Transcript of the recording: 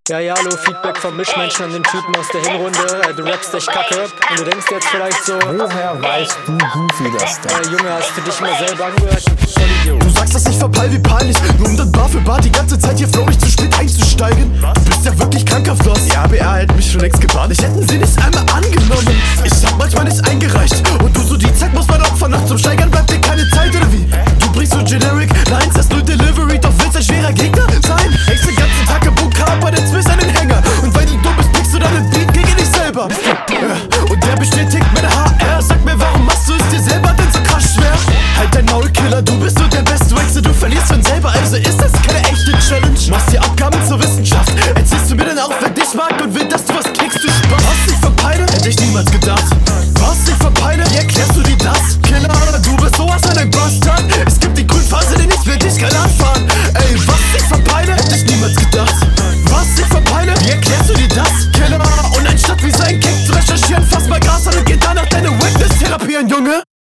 Ja, ja, hallo, Feedback vom Mischmenschen an den Typen aus der Hinrunde. Du rappst echt kacke. Und du denkst jetzt vielleicht so: Woher weißt du, Goofy, das denn? Junge, hast du dich mal selber angehört? Vollidiot. Du sagst das nicht verpeil wie peinlich, nur um dann Bar für Bar die ganze Zeit hier flowig zu spät einzusteigen. Du bist ja wirklich kranker Floss. Ja, BR hätte mich schon längst gebannt. Ich hätten sie nicht einmal angenommen. Ich hab manchmal nicht eingereicht. Und du so, die Zeit muss man opfern. Noch zum Steigern bleibt dir keine Zeit, oder wie? Du bringst so generic Lines, das nur Delivery. Doch willst ein schwerer Gegner sein? Hängst den ganzen Tag im Bunker, aber den Zwist an den Hänger. Und weil du dumm bist, pickst du deinen Beat gegen dich selber. Und der bestätigt meine HR. Sag mir, warum machst du es dir selber denn so krass schwer? Halt dein Maul, Killer, du bist so der beste Wechsel. Du verlierst von selber, also ist das keine echte Challenge. Machst dir Abgaben zur Wissenschaft. Erzählst du mir denn auch, wer dich mag und will, dass du was kriegst, du Spaß. Was ich verpeile, hätte ich niemals gedacht. Was ich verpeile, wie erklärst du dir das? Killer, du bist sowas von ein Bastard. Es gibt die Grünphase, den ich will dich kein anfahren. Ey, was ich verpeile, hätte ich niemals gedacht. Was ich verpeile, wie erklärst du dir das? Killer, und anstatt wie sein Kick zu recherchieren, fass mal Gras an und geh danach deine Witness therapieren, Junge.